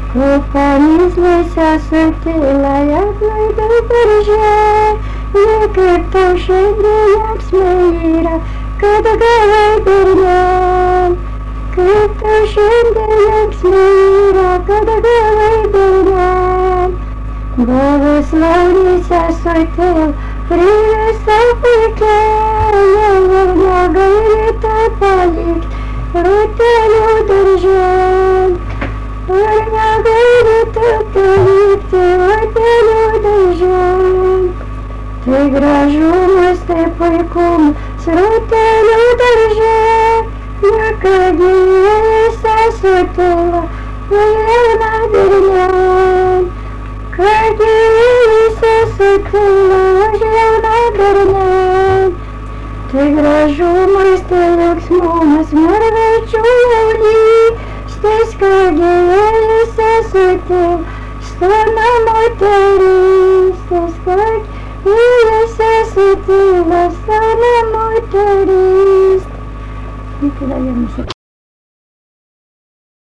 Pamyslėse sutiląją klaidų darže, ir kaip tau šiandien linksmai yra, kad gavai bernel. Kaip tau šiandien linksmai yra, kad gavai bernel. Buvus lauryse sutil, privesta puikiai, ir negaili to palikt, rūtelių darže. Ir negaili to palikti, rūtelių darže. Tai gražumas, tai puikumas, rūtelių darže. Niekad jėse sutila, jauna bernel. Kad jėse sutila, jauna bernel. Tai gražumas, tai linksmumas, mergaičių jaunystės, kad jėse sutila, sena moterystės, kad jėse sutila, sena moterystės.